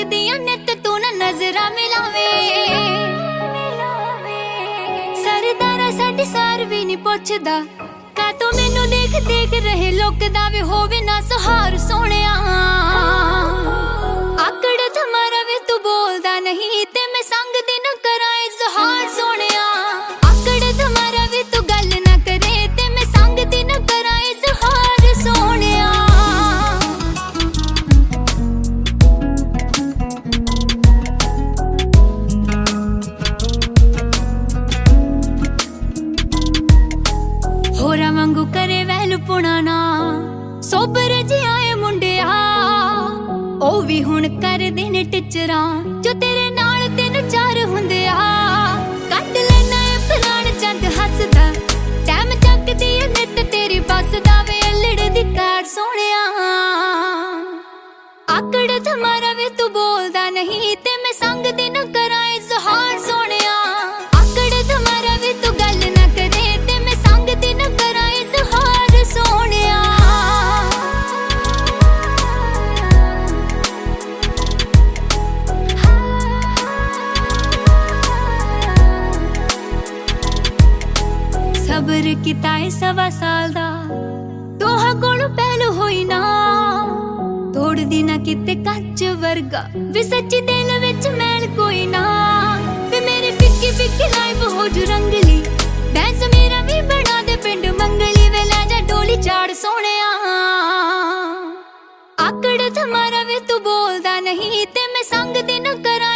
दिया नित तू ना नजरा मिलावे सरदारा साडी सार भी नहीं पुछदा का तू मैनू देख देख रहे लोकदा वे होवे ना सहार सोहणिया आकड़ तुम्हारा वे तू बोलदा नहीं ते मैं संग दी ना करा इजहार सोहणिया आकड़ तुम्हारा वे तू गल ना करे ते मैं संग दी ना करा इजहार सोहणिया होरा वांगू करे वैल पुणाना सोबर जियाए मुंडिया ओ भी हुण कर दिन टिचरा जो तेरे नाल तीन चार हुंदे कट लेना ए फलाण चंद हसदा टैम चकदी ए नित तेरी बसदा वे अल्लड़ दी काट सोहणिया आकड़ तुम्हारा वे तू बोलदा नहीं ते मैं संग दी ना करा इजहार सोहणिया आकड़ तुम्हारा वे तू गल ना करे ते मैं संग दी ना करा इजहार सोहणिया सबर कीता है 1.25 साल दा तोहा कोल पहलू होई ना तोड़ दी ना किते कच्च वर्गा वे सच्ची दिल विच मैल कोई ना वे मेरी फिक्की फिक्की लाइफ हो जू रंगली डांस मेरा भी बना दे पिंड मंगली वे लै जा डोली चाड़ सोहणिया आकड़ तुम्हारा वे तू बोलदा नहीं ते मैं संग दी ना करा